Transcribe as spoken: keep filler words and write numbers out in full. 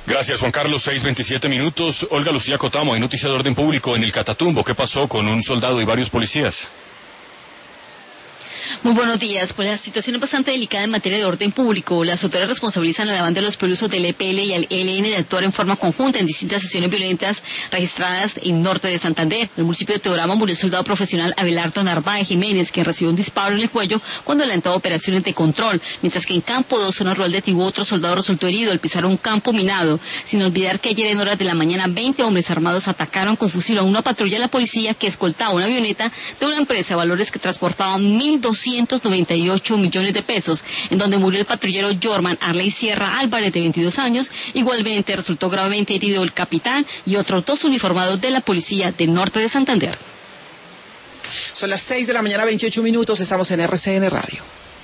Gracias, Juan Carlos. seis veintisiete minutos. Olga Lucía Cotamo, hay noticia de orden público en el Catatumbo. ¿Qué pasó con un soldado y varios policías? Muy buenos días. Pues la situación es bastante delicada en materia de orden público. Las autoridades responsabilizan a la banda de los pelusos del E P L y al E L N de actuar en forma conjunta en distintas sesiones violentas registradas en norte de Santander. En el municipio de Teorama murió el soldado profesional Abelardo Narváez Jiménez, quien recibió un disparo en el cuello cuando adelantaba operaciones de control, mientras que en Campo dos, zona rural de Tibú, otro soldado resultó herido al pisar un campo minado. Sin olvidar que ayer en horas de la mañana veinte hombres armados atacaron con fusil a una patrulla de la policía que escoltaba una avioneta de una empresa de valores que transportaba mil doscientos noventa y ocho millones de pesos, en donde murió el patrullero Jorman Arley Sierra Álvarez, de veintidós años. Igualmente resultó gravemente herido el capitán y otros dos uniformados de la policía del norte de Santander. Son las seis de la mañana, veintiocho minutos, estamos en R C N Radio.